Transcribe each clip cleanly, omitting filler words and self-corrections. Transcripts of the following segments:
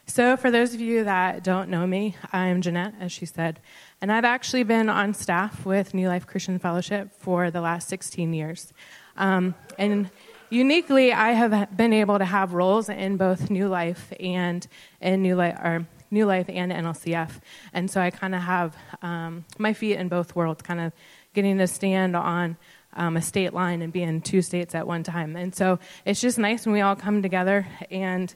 So for those of you that don't know me, I'm Jeanette, as she said, and I've actually been on staff with New Life Christian Fellowship for the last 16 years. And uniquely, I have been able to have roles in both New Life and in New Life and NLCF. And so I kind of have my feet in both worlds, kind of getting to stand on a state line and be in two states at one time. And so it's just nice when we all come together and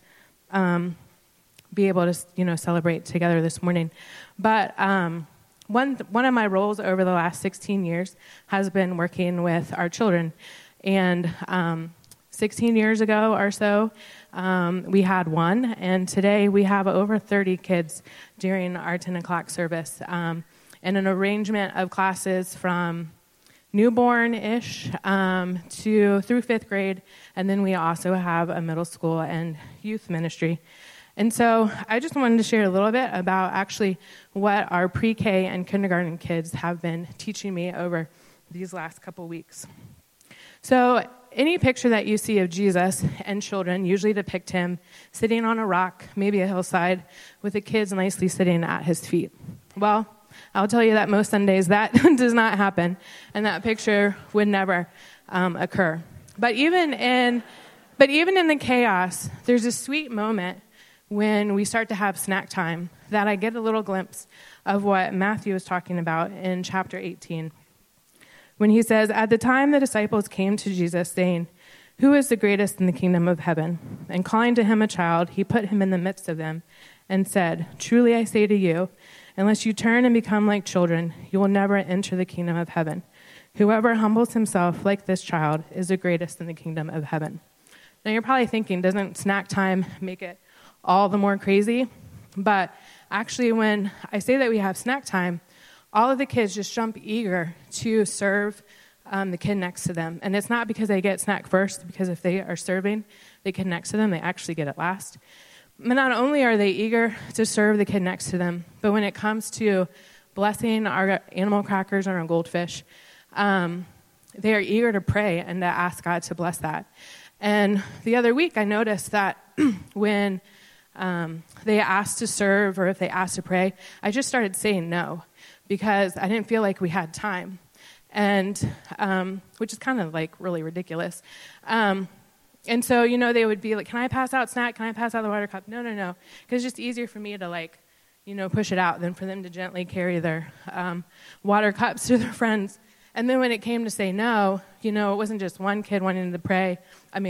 be able to, celebrate together this morning. But one of my roles over the last 16 years has been working with our children. And 16 years ago or so, we had one, and today we have over 30 kids during our 10 o'clock service, and an arrangement of classes from newborn-ish through fifth grade, and then we also have a middle school and youth ministry. And so I just wanted to share a little bit about actually what our pre-K and kindergarten kids have been teaching me over these last couple weeks. So any picture that you see of Jesus and children usually depict him sitting on a rock, maybe a hillside, with the kids nicely sitting at his feet. Well, I'll tell you that most Sundays that does not happen, and that picture would never occur. But even in the chaos, there's a sweet moment when we start to have snack time that I get a little glimpse of what Matthew is talking about in chapter 18. When he says, "At the time the disciples came to Jesus, saying, 'Who is the greatest in the kingdom of heaven?' And calling to him a child, he put him in the midst of them and said, 'Truly I say to you, unless you turn and become like children, you will never enter the kingdom of heaven. Whoever humbles himself like this child is the greatest in the kingdom of heaven.'" Now you're probably thinking, doesn't snack time make it all the more crazy? But actually, when I say that we have snack time, all of the kids just jump eager to serve the kid next to them. And it's not because they get snack first, because if they are serving the kid next to them, they actually get it last. But not only are they eager to serve the kid next to them, but when it comes to blessing our animal crackers and our goldfish, they are eager to pray and to ask God to bless that. And the other week, I noticed that when they asked to serve or if they asked to pray, I just started saying no, because I didn't feel like we had time, and which is kind of like really ridiculous. And so, they would be like, "Can I pass out snack? Can I pass out the water cup?" No, because it's just easier for me to push it out than for them to gently carry their water cups to their friends. And then when it came to say no, it wasn't just one kid wanting to pray.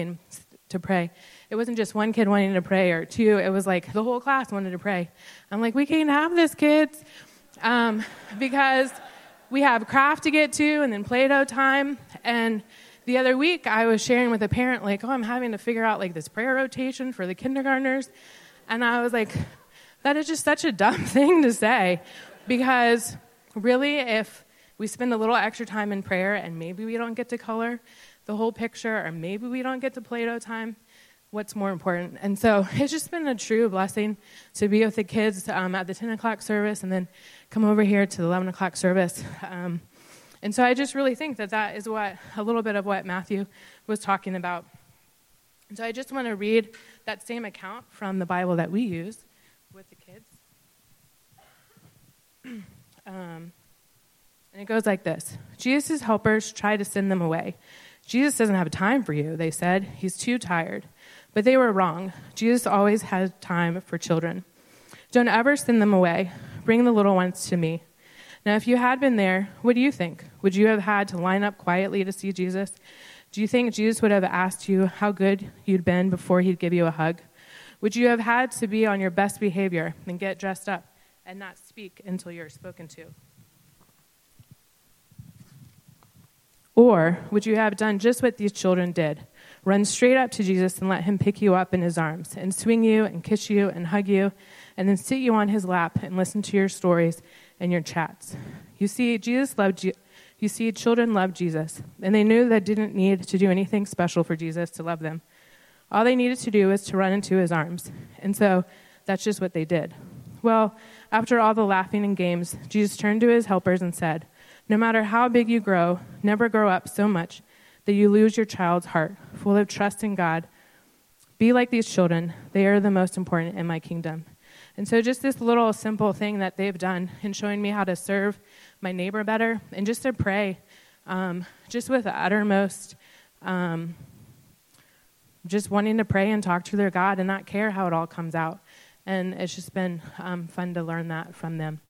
It wasn't just one kid wanting to pray or two. It was like the whole class wanted to pray. I'm like, we can't have this, kids, because we have craft to get to and then Play-Doh time. And the other week, I was sharing with a parent, I'm having to figure out this prayer rotation for the kindergartners. And I was like, that is just such a dumb thing to say, because really, if we spend a little extra time in prayer and maybe we don't get to color the whole picture, or maybe we don't get to Play-Doh time, what's more important? And so it's just been a true blessing to be with the kids at the 10 o'clock service and then come over here to the 11 o'clock service. And so I just really think that is a little bit of what Matthew was talking about. And so I just want to read that same account from the Bible that we use with the kids. And it goes like this. Jesus' helpers tried to send them away. "Jesus doesn't have time for you," they said. "He's too tired." But they were wrong. Jesus always had time for children. "Don't ever send them away. Bring the little ones to me." Now, if you had been there, what do you think? Would you have had to line up quietly to see Jesus? Do you think Jesus would have asked you how good you'd been before he'd give you a hug? Would you have had to be on your best behavior and get dressed up and not speak until you're spoken to? Or would you have done just what these children did? Run straight up to Jesus and let him pick you up in his arms and swing you and kiss you and hug you and then sit you on his lap and listen to your stories and your chats. You see, children loved Jesus, and they knew they didn't need to do anything special for Jesus to love them. All they needed to do was to run into his arms. And so that's just what they did. Well, after all the laughing and games, Jesus turned to his helpers and said, "No matter how big you grow, never grow up so much that you lose your child's heart, full of trust in God, be like these children. They are the most important in my kingdom. And so just this little simple thing that they've done in showing me how to serve my neighbor better and just to pray, just with the uttermost, just wanting to pray and talk to their God and not care how it all comes out. And it's just been fun to learn that from them.